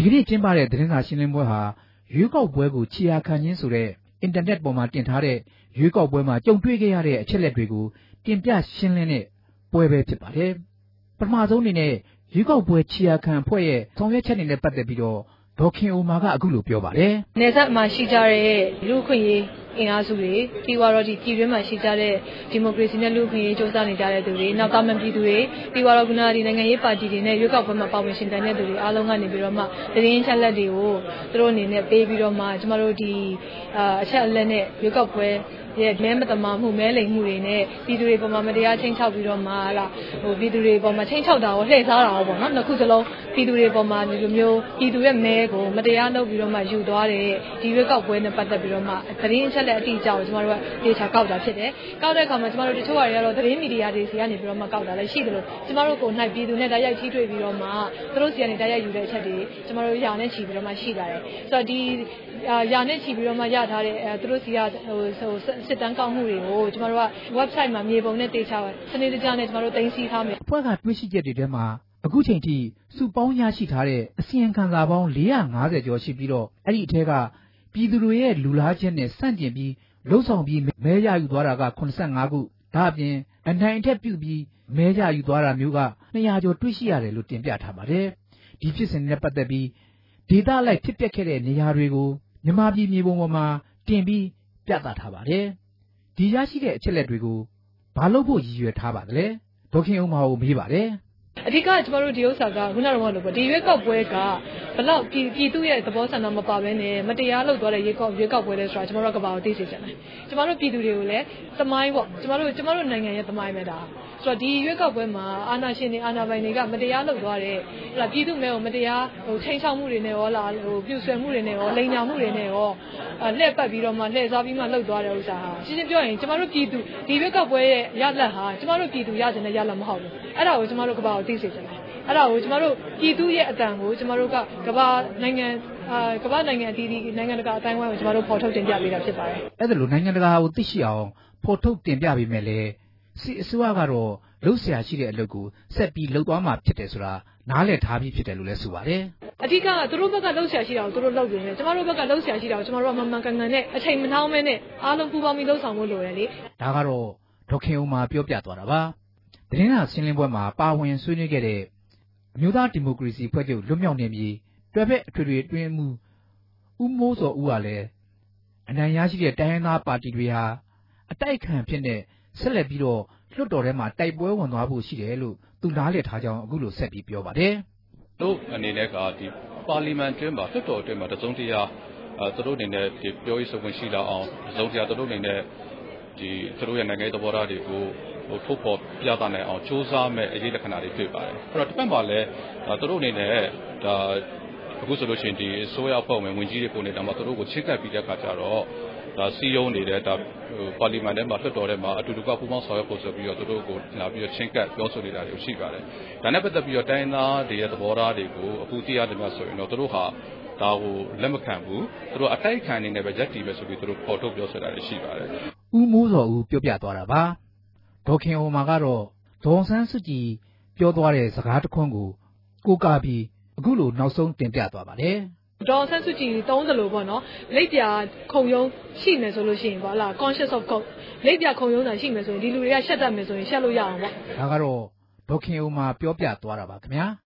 ကနေ့ကျင်းပတဲ့သတင်းစာရှင်းလင်းပွဲဟာရွေးကောက်ပွဲကိုခြေရာခံခြင်းဆိုတဲ့အင်တာနက်ပေါ်မှာတင်ထားတဲ့ရွေးကောက်ပွဲမှာကြုံတွေ့ခဲ့ရတဲ့အချက်လက်တွေကိုတင်ပြရှင်းလင်းတဲ့ပွဲပဲဖြစ်ပါတယ်ပထမဆုံးအနေနဲ့ရွေးကောက်ပွဲခြေရာခံအဖွဲ့ရဲ့ဆောင်ရွက်ချက်တွေနဲ့ပတ်သက်ပြီးတော့ဒေါ်ခင်အိုမာကအခုလိုပြောပါတယ်နေဆက်မှာရှိကြတဲ့လူ့ခွင့်ရေးအင်အားစုတွေပြီးတော့ဒီပြည်တွင်းမှာရှိကြတဲ့ဒီမိုကရေစီနဲ့လူ့အခွင့်အရေးစ조사နေကြတဲ့သူတွေနောက်တာမန်ပြည်သူတွေပြီးတော့ခုနကဒီနိုင်ငံရေးပါတီတွေနဲ့ရွေးကောက်ပွဲမှာပါဝင်ရှင်တန်တဲ့သူတွေအားလုံးကနေပြီးတော့မှသတင်းချက်လက်တွေကိုသူတို့အနေနဲ့ပေးပြီးတော့မှကျမတို့ဒီအချက်အလက်နဲ့ရွေးကောက်ပွဲရဲ့မဲမတမာမှုမဲလိမ်မှုတွေနဲ့ပြည်သူတွေပေါ်မှာမတရားချင်းချောက်ပြီးတော့မှပြည်သူတွေပေါ်မှာချင်းချောက်တာကိုလှည့်စားတာပေါ့နော်နှစ်ခုစလုံးပြည်သူတွေပေါ်မှာဒီလိုမျိုးပြည်သူရဲ့မဲကိုမတရားလုပ်ပြီးတော့မှယူသွားတဲ့ဒီရွေးကောက်ပွဲနဲ့ပတ်သက်ပြီးတော့မှသတင်းအချက်လက်အတိအကျကိုကျမတို့ကဒေတာကောက်တာဖြစ်တယ်ကောက်တဲ့အခါမှာကျမတို့တချို့ဟာတွေကတော့သတင်းမီဒီယာတွေစီကနေပြီးတော့မှကောက်တာလည်းရှိတယ်လို့ကျမတို့ကိုနိုင်ပြည်သူနဲ့တိုက်ရိုက်ထိတွေ့ပြီးတော့မှသူတို့စီကနေတိုက်ရိုက်ယူတဲ့အချက်တွေကျမတို့ရာနဲ့ချီပြီးတော့မှရှိလာတယ်ဆိုတော့ဒီရာနဲ့ချီပြီးတော့မှရထားတဲ့သူတို့စီကစစ်တမ်းကောက်မှုတွေကိုကျမတို့က website မှာမြေပုံနဲ့တေချာစနစ်တကျနဲ့ကျမတို့တင်စီထားမယ်အဖွဲ့ကတွေ့ရှိချက်တွေထဲမှာအခုချိန်ထိစုပေါင်းရရှိထားတဲ့အစီရင်ခံစာပေါင်း450ကျော်ရှိပြီးတော့အဲ့ဒီအထက်ကပြည်သူတွေရဲ့လူလားချက်နဲ့ဆန့်ကျင်ပြီးလှုပ်ဆောင်ပြီးမဲရယူသွားတာက85ခုဒါအပြင်အနိုင်အထက်ပြုပြီးမဲရယူသွားတာမျိုးက200ကျော်တွေ့ရှိရတယ်လို့တင်ပြထားပါတယ်ဒီဖြစ်စဉ်နဲ့ပတ်သက်ပြီးဒေတာလိုက်ဖြစ်ပျက်ခဲ့တဲ့နေရာတွေကိုမြန်မာပြည်မြေပုံပေါ်မှာတင်ပြီးပြသထားပါတယ်ဒီရရှိတဲ့အချက်လက်တွေကိုဘာလို့ဖို့ရည်ရွယ်ထားပါသလဲဒေါခင်အောင်မကိုမေးပါတယ်အဓိကကျမတို့ဒီဥစ္စာကခုနကတော့လို့ပေါ့ဒီရွေးကောက်ပွဲကဘလောက်ပြည်သူရဲ့သဘောဆန္ဒမပါဘဲနဲ့မတရားလုပ်သွားတဲ့ရွေးကောက်ပွဲလဲဆိုတာကျမတို့ကဘာကိုသိစေချင်လဲကျမတို့ပြည်သူတွေကိုလည်းသမိုင်းပေါ့ကျမတို့နိုင်ငံရဲ့သမိုင်းပဲဒါဆိုတော့ဒီရွေးကောက်ပွဲမှာအာဏာရှင်တွေအာဏာပိုင်တွေကမတရားလုပ်သွားတဲ့ပြည်သူမဲကိုမတရားချိန်ချောက်မှုတွေနဲ့ရောလားပြူဆွဲမှုတွေနဲ့ရောလိန်ညာမှုတွေနဲ့ရောလှည့်ပတ်ပြီးတော့မှလှည့်စားပြီးမှလုပ်သွားတဲ့ဥစ္စာဟာရှင်းရှင်းပြောရင်ကျမတို့ပြည်သူဒီရွေးကောက်ပွဲရဲ့ရလဒ်ဟာကျမတို့ပြည်သူရချင်တဲ့ရလဒ်မဟုတ်ဘူးအဲ့ဒါကိုကျမတို့ကဘာကိုသိစေချင်လဲအဲ့ဒါကိုကျမတို့ပြည်သူရဲ့အတန်ကိုကျမတို့ကကမ္ဘာနိုင်ငံအသီးသီးနိုင်ငံတကာအတိုင်းအဝိုင်းကိုကျမတို့ဖော်ထုတ်တင်ပြပေးတာဖြစ်ပါတယ်အဲ့ဒါလိုနိုင်ငံတကာကိုသိရှိအောင်ဖော်ထုတ်တင်ပြပေးမယ်လေစီအစိုးရကတော့လှုပ်ရှားရှိတဲ့အလုပ်ကိုဆက်ပြီးလှုပ်သွားမှာဖြစ်တယ်ဆိုတာနားလည်ထားပြီးဖြစ်တယ်လို့လည်းဆိုပါတယ်အဓိကသူတို့ဘက်ကလှုပ်ရှားရှိတာကိုသူတို့လုပ်နေတယ်ကျမတို့ဘက်ကလှုပ်ရှားရှိတာကိုကျမတို့ကမှန်မှန်ကန်ကန်နဲ့အချိန်မနှောင်းမဲနဲ့အားလုံးပူးပေါင်းပြီးလှုပ်ဆောင်ဖို့လိုတယ်လေဒါကတော့ဒေါခင်ဦးမှာပြောပြသွားတာပါသတင်းစာရှင်းလင်းပွဲမှာပါဝင်ဆွေးနွေးခဲ့တဲ့အမျိုးသားဒီမိုကရေစီဖွဲ့ချုပ်လွတ်မြောက်နေပြီတွဲဖက်အထွေထွေအတွင်းမှုဦးမိုးစောဦးကလည်းအနိုင်ရရှိတဲ့တိုင်းရင်းသားပါတီတွေဟာအတိုက်ခံဖြစ်နေဆက်လက်ပြီးတော့လွှတ်တော်ထဲမှာတိုက်ပွဲဝင်သွားဖို့ရှိတယ်လို့သူနားလည်ထားကြောင်းအခုလိုဆက်ပြီးပြောပါတယ်တို့အနေနဲ့ကဒီပါလီမန်တွင်းမှာလွှတ်တော်အတွင်းမှာတစုံတရာသူတို့အနေနဲ့ဒီပြောရေးဆိုခွင့်ရှိလာအောင်တစုံတရာသူတို့အနေနဲ့ဒီသူတို့ရဲ့နိုင်ငံရေးသဘောထားတွေကိုထုတ်ဖော်ပြသနိုင်အောင်စ조사မဲ့အရေးလက္ခဏာတွေတွေ့ပါတယ်အဲ့တော့တစ်ဖက်မှာလည်းသူတို့အနေနဲ့ဒါအခုဆိုလို့ရှိရင်ဒီအစိုးရအဖွဲ့ဝင်ဝင်ကြီးတွေကိုနေတာမှာသူတို့ကိုချစ်ကပ်ပြီးတဲ့အခါကျတော့ဒါစီယုံနေတဲ့ဒါပါလီမန်ထဲမှာလွှတ်တော်ထဲမှာအတူတူကပူးပေါင်းဆောင်ရွက်ဖို့ဆိုပြီးတော့သူတို့ကိုလာပြီးတော့ချင်းကပ်ပြောဆိုနေတာတွေရှိပါတယ်ဒါနဲ့ပတ်သက်ပြီးတော့တိုင်းသားတွေရဲ့သဘောထားတွေကိုအခုသိရတယ်များဆိုရင်တော့သူတို့ဟာဒါကိုလက်မခံဘူးသူတို့အတိုက်ခံနေနေပဲရက်တီပဲဆိုပြီးသူတို့ပေါ်ထုတ်ပြောဆိုတာတွေရှိပါတယ်ဦးမိုးစောဦးပြောပြသွားတာပါဒေါခင်အောင်မာကတော့ဒေါ်ဆန်းစုကြည်ပြောသွားတဲ့စကားတစ်ခွန်းကိုကားပြီးအခုလိုနောက်ဆုံးတင်ပြသွားပါတယ်ဒေါ်ဆန်းစုကြည်သုံးသလိုပေါ့နော်လက်ပြခုံရုံးရှိမယ်ဆိုလို့ရှိရင်ပေါ့လား conscious of code လက်ပြခုံရုံးတာရှိမယ်ဆိုရင်ဒီလူတွေကရှက်တတ်မယ်ဆိုရင်ရှက်လို့ရအောင်ပေါ့ဒါကတော့ဒေါခင်အောင်မာပြောပြသွားတာပါခင်ဗျာ